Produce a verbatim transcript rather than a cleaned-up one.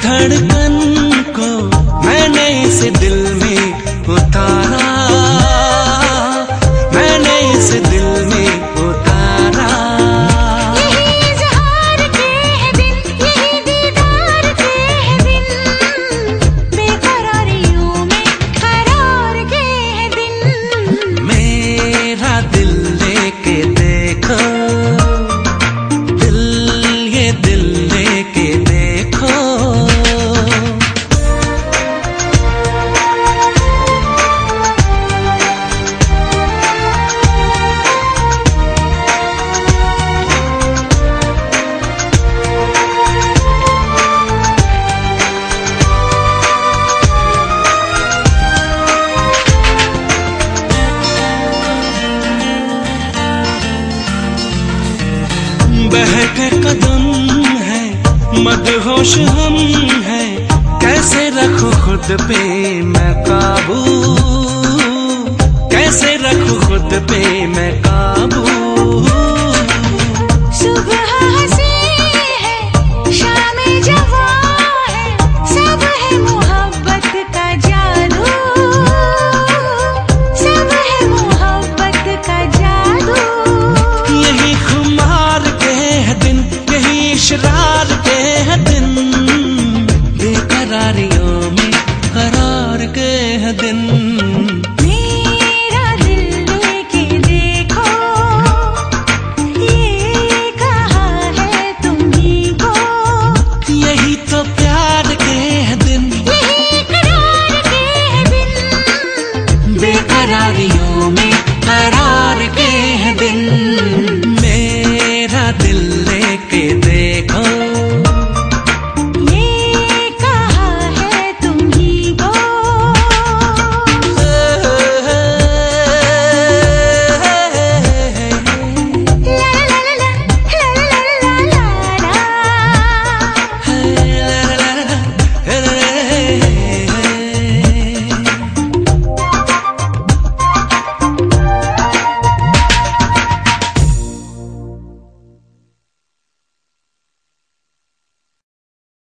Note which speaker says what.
Speaker 1: धड़कन को मैंने इस दिल में उतारा, मैंने इस दिल में उतारा।
Speaker 2: यही इज़हार के हैं दिन, यही दीदार के हैं दिन, बेकरारियों में करार के हैं दिन।
Speaker 1: मेरा दिल लेके देखो, दिल ये दिल लेके देखो। बहके कदम है, मदहोश हम है, कैसे रखूं खुद पे मैं काबू, कैसे रखूं खुद पे मैं काबू।
Speaker 2: सुबह हंसी है, शाम जवां है, सब है मोहब्बत का जादू, सब है मोहब्बत का जादू।
Speaker 1: यही खुमार के है दिन, यही इशरार के है दिन, बेकरारियों